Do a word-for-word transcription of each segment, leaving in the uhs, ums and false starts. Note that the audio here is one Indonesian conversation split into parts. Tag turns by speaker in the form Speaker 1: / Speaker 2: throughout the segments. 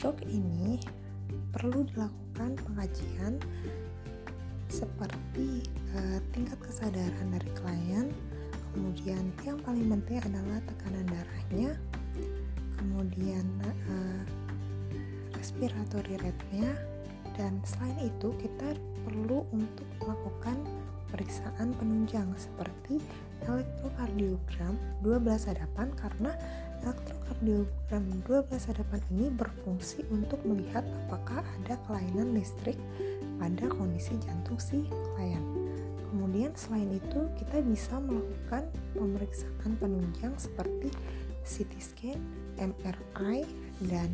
Speaker 1: stroke ini perlu dilakukan pengkajian seperti uh, tingkat kesadaran dari klien, kemudian yang paling penting adalah tekanan darahnya, kemudian uh, respiratory rate-nya, dan selain itu kita perlu untuk melakukan pemeriksaan penunjang seperti elektrokardiogram dua belas hadapan, karena elektrokardiogram dua belas hadapan ini berfungsi untuk melihat apakah ada kelainan listrik pada kondisi jantung si klien. Kemudian selain itu kita bisa melakukan pemeriksaan penunjang seperti C T scan, M R I, dan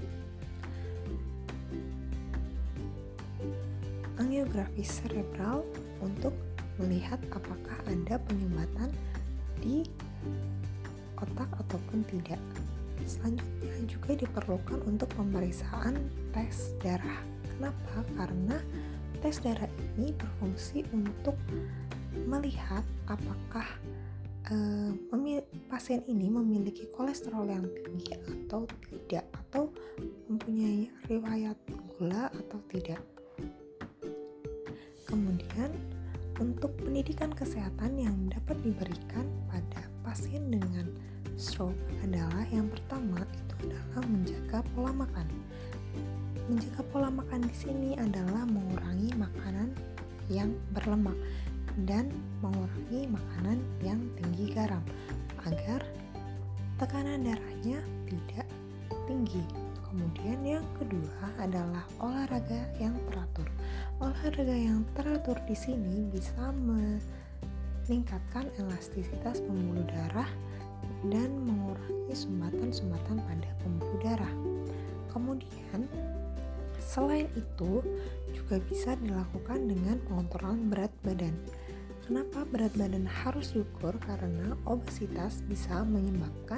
Speaker 1: angiografi cerebral untuk melihat apakah ada penyumbatan di otak ataupun tidak. Selanjutnya juga diperlukan untuk pemeriksaan tes darah. Kenapa? Karena tes darah ini berfungsi untuk melihat apakah uh, memil- pasien ini memiliki kolesterol yang tinggi atau tidak, atau mempunyai riwayat gula atau tidak. Kemudian untuk pendidikan kesehatan yang dapat diberikan pada pasien dengan stroke adalah yang pertama itu adalah menjaga pola makan. Menjaga pola makan di sini adalah mengurangi makanan yang berlemak dan mengurangi makanan yang tinggi garam agar tekanan darahnya tidak tinggi. Kemudian yang kedua adalah olahraga yang teratur. Olahraga yang teratur di sini bisa meningkatkan elastisitas pembuluh darah dan mengurangi sumbatan-sumbatan pada pembuluh darah. Kemudian selain itu juga bisa dilakukan dengan pengontrolan berat badan. Kenapa berat badan harus diukur? Karena obesitas bisa menyebabkan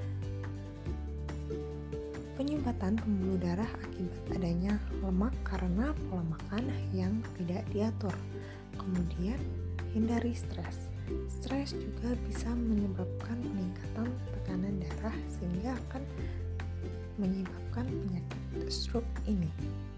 Speaker 1: penyumbatan pembuluh darah akibat adanya lemak karena pola makan yang tidak diatur. Kemudian hindari stres. Stres juga bisa menyebabkan peningkatan tekanan darah sehingga akan menyebabkan penyakit stroke ini.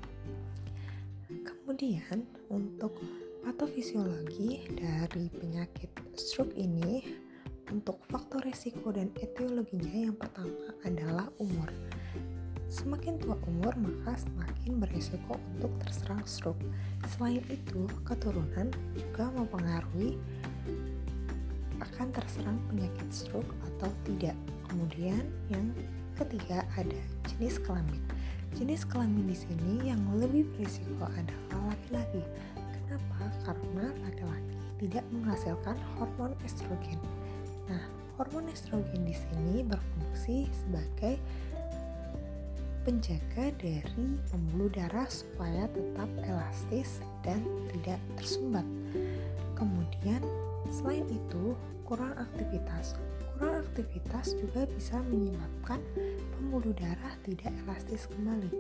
Speaker 1: Kemudian untuk patofisiologi dari penyakit stroke ini, untuk faktor risiko dan etiologinya yang pertama adalah umur. Semakin tua umur maka semakin berisiko untuk terserang stroke. Selain itu, keturunan juga mempengaruhi akan terserang penyakit stroke atau tidak. Kemudian yang ketiga ada jenis kelamin. Jenis kelamin di sini yang lebih berisiko adalah laki-laki. Kenapa? Karena laki-laki tidak menghasilkan hormon estrogen. Nah, hormon estrogen di sini berfungsi sebagai penjaga dari pembuluh darah supaya tetap elastis dan tidak tersumbat. Kemudian selain itu, kurang aktivitas. Kurang aktivitas juga bisa menyebabkan pembuluh darah tidak elastis kembali.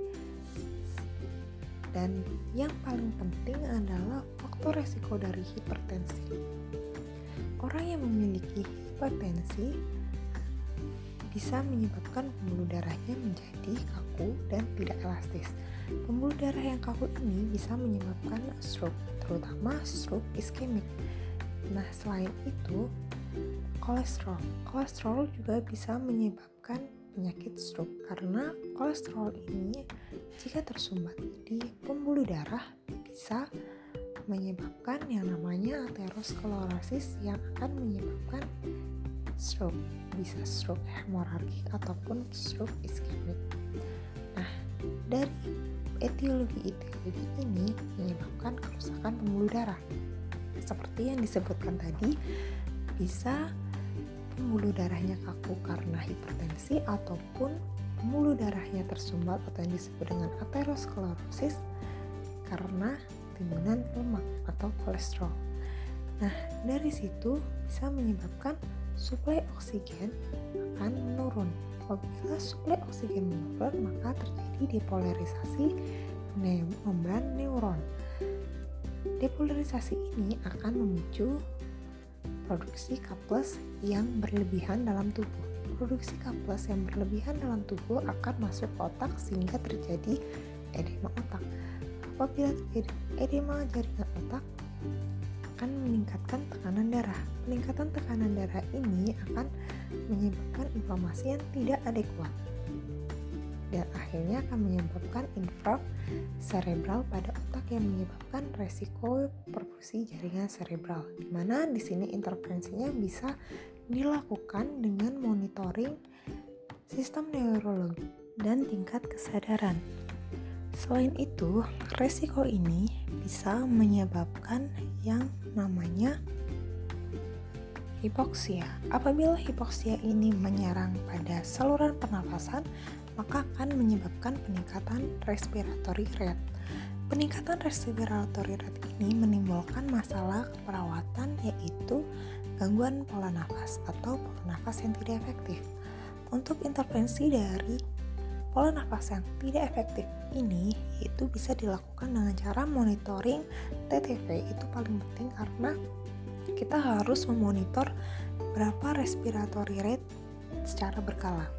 Speaker 1: Dan yang paling penting adalah faktor resiko dari hipertensi. Orang yang memiliki hipertensi bisa menyebabkan pembuluh darahnya menjadi kaku dan tidak elastis. Pembuluh darah yang kaku ini bisa menyebabkan stroke, terutama stroke iskemik. Nah, selain itu, kolesterol. Kolesterol juga bisa menyebabkan penyakit stroke karena kolesterol ini jika tersumbat di pembuluh darah bisa menyebabkan yang namanya aterosklerosis yang akan menyebabkan stroke, bisa stroke hemoragik ataupun stroke iskemik. Nah, dari etiologi-etiologi ini menyebabkan kerusakan pembuluh darah. Seperti yang disebutkan tadi, bisa pembuluh darahnya kaku karena hipertensi ataupun pembuluh darahnya tersumbat atau yang disebut dengan aterosklerosis karena timbunan lemak atau kolesterol. Nah, dari situ bisa menyebabkan suplai oksigen akan menurun. Apabila suplai oksigen menurun, maka terjadi depolarisasi membran neuron. Depolarisasi ini akan memicu produksi K plus yang berlebihan dalam tubuh. produksi K plus yang berlebihan dalam tubuh akan masuk ke otak sehingga terjadi edema otak. Apabila terjadi edema jaringan otak, akan meningkatkan tekanan darah. Peningkatan tekanan darah ini akan menyebabkan inflamasi yang tidak adekuat dan akhirnya akan menyebabkan infark cerebral pada otak yang menyebabkan resiko perfusi jaringan cerebral. Di mana di sini intervensinya bisa dilakukan dengan monitoring sistem neurologi dan tingkat kesadaran. Selain itu, resiko ini bisa menyebabkan yang namanya hipoksia. Apabila hipoksia ini menyerang pada saluran pernafasan, maka akan menyebabkan peningkatan respiratory rate. Peningkatan respiratory rate ini menimbulkan masalah keperawatan, yaitu gangguan pola nafas atau pola nafas yang tidak efektif. Untuk intervensi dari pola nafas yang tidak efektif ini itu bisa dilakukan dengan cara monitoring T T V. Itu paling penting karena kita harus memonitor berapa respiratory rate secara berkala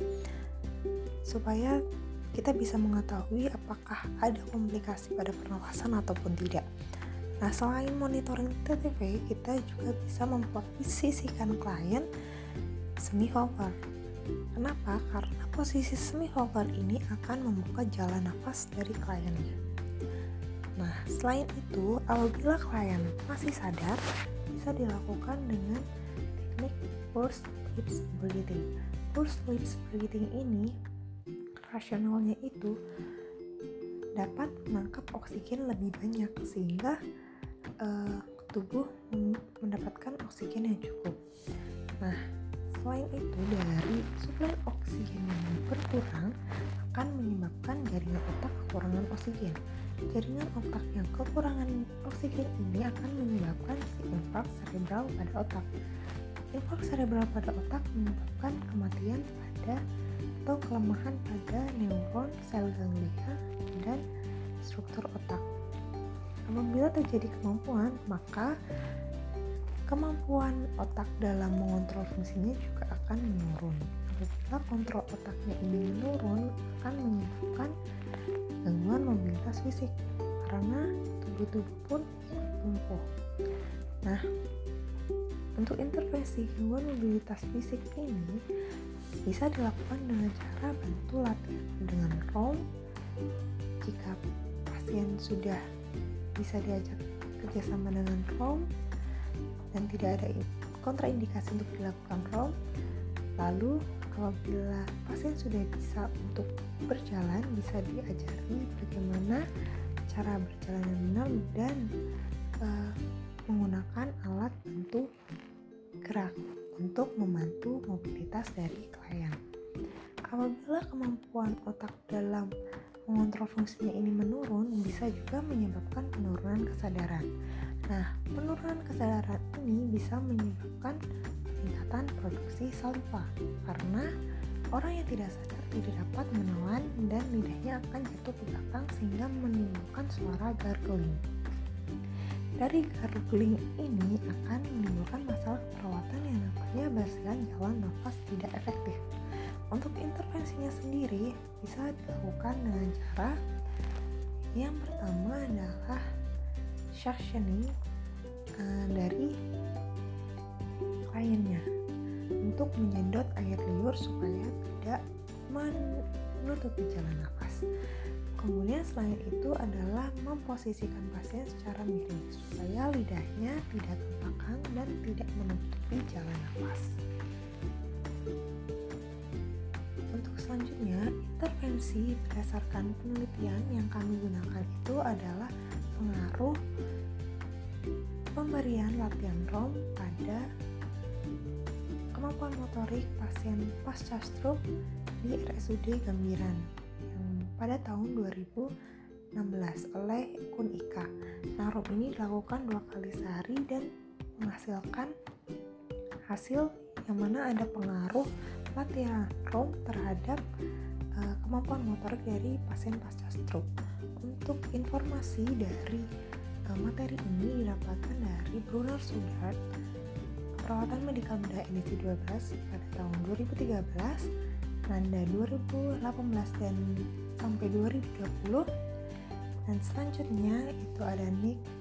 Speaker 1: supaya kita bisa mengetahui apakah ada komplikasi pada pernafasan ataupun tidak. Nah, selain monitoring T T V, kita juga bisa memposisikan klien semi-hover. Kenapa? Karena posisi semi-hover ini akan membuka jalan nafas dari kliennya. Nah, selain itu, apabila klien masih sadar, bisa dilakukan dengan teknik pursed lips breathing. Pursed lips breathing ini, rasionalnya itu dapat menangkap oksigen lebih banyak sehingga uh, tubuh mendapatkan oksigen yang cukup. Nah, selain itu, dari suplai oksigen yang berkurang akan menyebabkan jaringan otak kekurangan oksigen. Jaringan otak yang kekurangan oksigen ini akan menyebabkan infark cerebral pada otak. Infark cerebral pada otak menyebabkan kematian pada atau kelemahan pada neuron, sel ganglia, dan struktur otak. Apabila terjadi kemampuan, maka kemampuan otak dalam mengontrol fungsinya juga akan menurun. Apabila kontrol otaknya ini menurun, akan menyebabkan gangguan mobilitas fisik karena tubuh-tubuh pun ikut lumpuh. Nah, untuk intervensi gangguan mobilitas fisik ini bisa dilakukan dengan cara bantu latihan dengan roam. Jika pasien sudah bisa diajak kerjasama dengan roam dan tidak ada kontraindikasi untuk dilakukan roam, lalu apabila pasien sudah bisa untuk berjalan, bisa diajari bagaimana cara berjalan yang benar dan uh, menggunakan alat bantu gerak untuk membantu mobilitas dari klien. Apabila kemampuan otak dalam mengontrol fungsinya ini menurun, bisa juga menyebabkan penurunan kesadaran. Nah, penurunan kesadaran ini bisa menyebabkan peningkatan produksi saliva karena orang yang tidak sadar tidak dapat menelan dan lidahnya akan jatuh ke belakang sehingga menimbulkan suara gargling. Dari gargling ini akan menimbulkan masalah perawatan yang namanya basilan jalan nafas tidak efektif. Untuk intervensinya sendiri bisa dilakukan dengan cara yang pertama adalah suctioning uh, dari kliennya untuk menyedot air liur supaya tidak menutupi jalan nafas. Kemudian selain itu adalah memposisikan pasien secara miring supaya lidahnya tidak ke belakang dan tidak menutupi jalan nafas. Untuk selanjutnya, intervensi berdasarkan penelitian yang kami gunakan itu adalah pengaruh pemberian latihan roam pada kemampuan motorik pasien pasca stroke di R S U D Gambiran yang pada tahun dua ribu enam belas oleh Kun Ika. Nah, roam ini dilakukan dua kali sehari dan menghasilkan hasil yang mana ada pengaruh latihan roam terhadap uh, kemampuan motorik dari pasien pasca stroke. Untuk informasi dari uh, materi ini didapatkan dari Brunner Sudart, perawatan medikal bedah edisi dua belas pada tahun dua ribu tiga belas, Nanda dua ribu delapan belas dan sampai dua ribu dua puluh, dan selanjutnya itu ada Nick